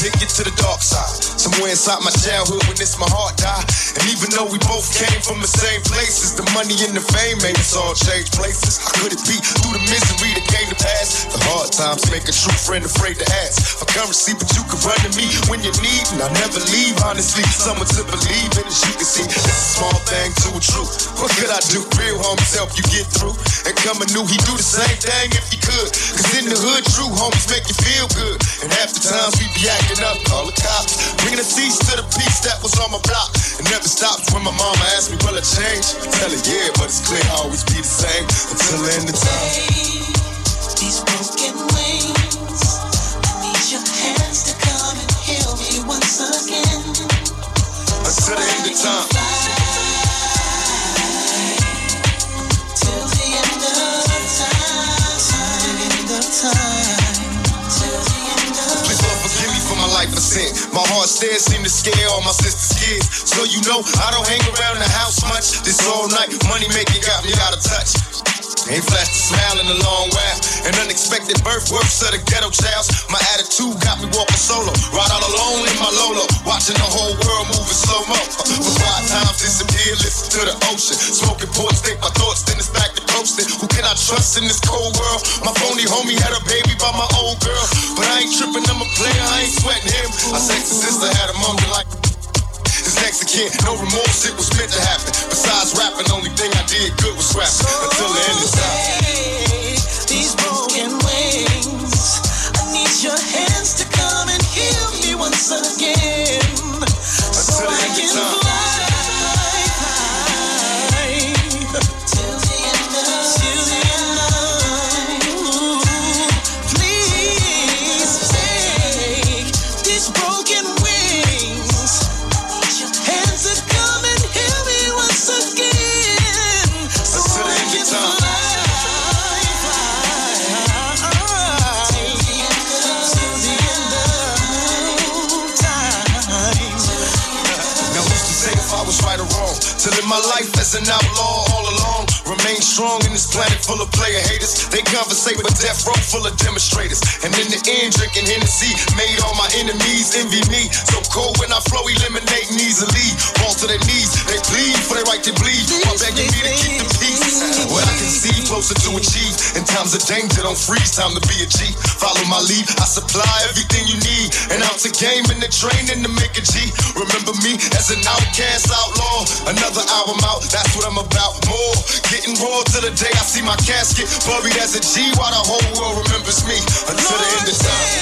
take it to the dark side. Somewhere inside my childhood when it's my heart died. And even though we both came from the same places, the money and the fame made us all change places. How could it be through the misery that came to pass? The hard times make a true friend afraid to ask for currency, but you can run to me when you need, and I never leave, honestly. Someone to believe in, as you can see, it's a small thing to a truth. What could I do? Real homies help you get through. And coming new, he do the same thing if he could. Cause in the hood, true homies make you feel good. And half the times we be acting up, call the cops. Bringing a cease to the peace that was on my block. It never stops when my mama asks me, will I change? Tell her, yeah, but it's clear I'll always be the same until the end of time. These broken wings, I need your hands to come and heal me once again. Until the end of time. Till the end of time. Please Lord forgive me for my life of sin. My heart still seem to scare all my sister's kids. So you know I don't hang around the house much. This all night money making got me out of touch. Ain't flashed a smile in a long while. An unexpected birth, works of the ghetto childs. My attitude got me walking solo. Ride out alone in my Lolo. Watching the whole world move in slow-mo. For 5 times disappear, listen to the ocean. Smoking ports, think my thoughts, then it's back to coasting. Who can I trust in this cold world? My phony homie had a baby by my old girl. But I ain't tripping, I'm a player, I ain't sweating him. My sexy sister had a moment like his next again, no remorse, it was meant to happen. Besides rapping, only thing I did good was rapping. Until the end of time. These broken wings, I need your hands to come and heal me once again. So I can fly till the end of please take these broken wings. Hands that come and heal me once again. So I can fly. Till the end of time. Now who's to say if I was right or wrong? To live my life as an outlaw all along. Remain strong in this planet full of player haters. They conversate but death row full of demonstrators. And in the end drinking Hennessy made all my enemies envy me. So cold when I flow, eliminating easily. Fall to their knees, they plead for their right to bleed. While begging me to keep the peace. What I can see closer to achieve. In times of danger, don't freeze, time to be a G. Follow my lead, I supply everything you need. And out to game in the training to make a G. Remember me as an outcast outlaw. Another album out, that's what I'm about. More getting raw till the day I see my casket buried as a G while the whole world remembers me until the end of time.